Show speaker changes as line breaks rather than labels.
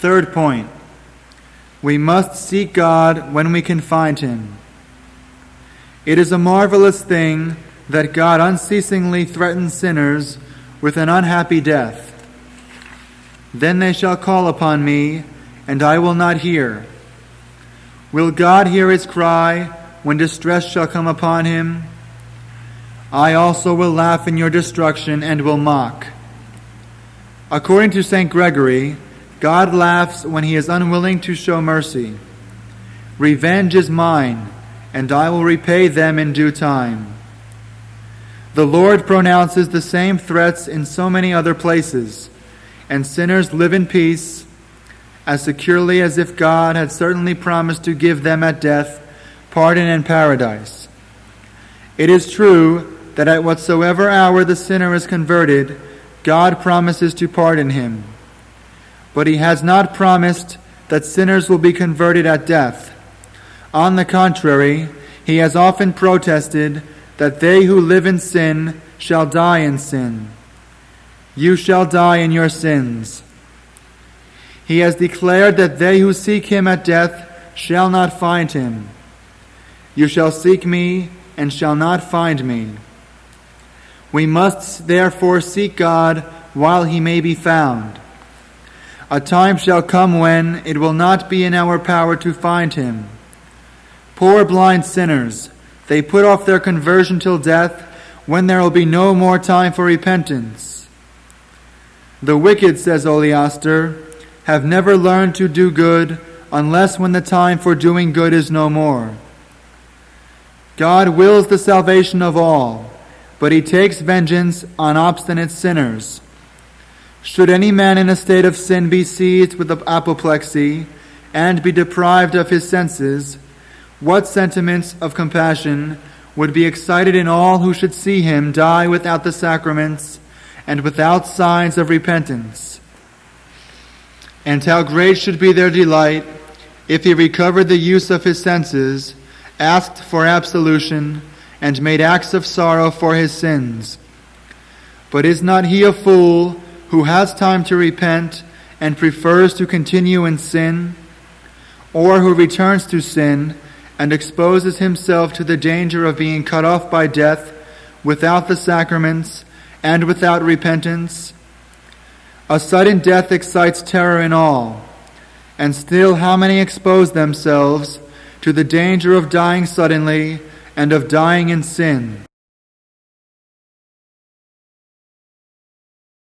Third point, we must seek God when we can find him. It is a marvelous thing that God unceasingly threatens sinners with an unhappy death. Then they shall call upon me, and I will not hear. Will God hear his cry when distress shall come upon him? I also will laugh in your destruction and will mock. According to St. Gregory, God laughs when he is unwilling to show mercy. Revenge is mine, and I will repay them in due time. The Lord pronounces the same threats in so many other places, and sinners live in peace as securely as if God had certainly promised to give them at death pardon and paradise. It is true that at whatsoever hour the sinner is converted, God promises to pardon him. But he has not promised that sinners will be converted at death. On the contrary, he has often protested that they who live in sin shall die in sin. You shall die in your sins. He has declared that they who seek him at death shall not find him. You shall seek me and shall not find me. We must therefore seek God while he may be found. A time shall come when it will not be in our power to find him. Poor blind sinners, they put off their conversion till death, when there will be no more time for repentance. The wicked, says Oleaster, have never learned to do good unless when the time for doing good is no more. God wills the salvation of all, but he takes vengeance on obstinate sinners. Should any man in a state of sin be seized with apoplexy and be deprived of his senses, what sentiments of compassion would be excited in all who should see him die without the sacraments and without signs of repentance? And how great should be their delight if he recovered the use of his senses, asked for absolution, and made acts of sorrow for his sins. But is not he a fool who has time to repent and prefers to continue in sin, or who returns to sin and exposes himself to the danger of being cut off by death without the sacraments and without repentance? A sudden death excites terror in all, and still how many expose themselves to the danger of dying suddenly and of dying in sin?